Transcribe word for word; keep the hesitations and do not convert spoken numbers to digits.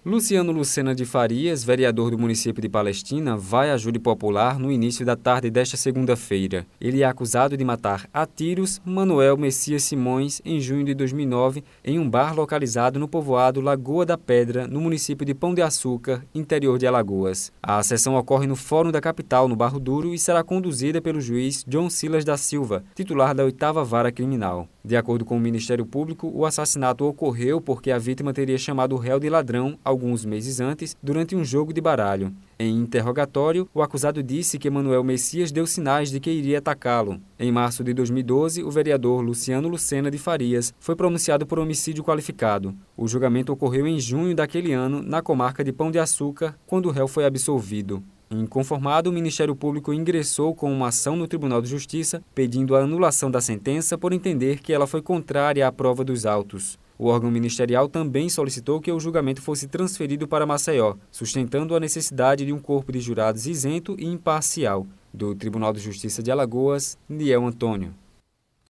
Luciano Lucena de Farias, vereador do município de Palestina, vai à júri popular no início da tarde desta segunda-feira. Ele é acusado de matar a tiros Manuel Messias Simões em junho de dois mil e nove em um bar localizado no povoado Lagoa da Pedra, no município de Pão de Açúcar, interior de Alagoas. A sessão ocorre no Fórum da Capital, no Barro Duro, e será conduzida pelo juiz John Silas da Silva, titular da oitava Vara Criminal. De acordo com o Ministério Público, o assassinato ocorreu porque a vítima teria chamado o réu de ladrão alguns meses antes, durante um jogo de baralho. Em interrogatório, o acusado disse que Manuel Messias deu sinais de que iria atacá-lo. Em março de dois mil e doze, o vereador Luciano Lucena de Farias foi pronunciado por homicídio qualificado. O julgamento ocorreu em junho daquele ano, na comarca de Pão de Açúcar, quando o réu foi absolvido. Inconformado, o Ministério Público ingressou com uma ação no Tribunal de Justiça, pedindo a anulação da sentença por entender que ela foi contrária à prova dos autos. O órgão ministerial também solicitou que o julgamento fosse transferido para Maceió, sustentando a necessidade de um corpo de jurados isento e imparcial. Do Tribunal de Justiça de Alagoas, Niel Antônio.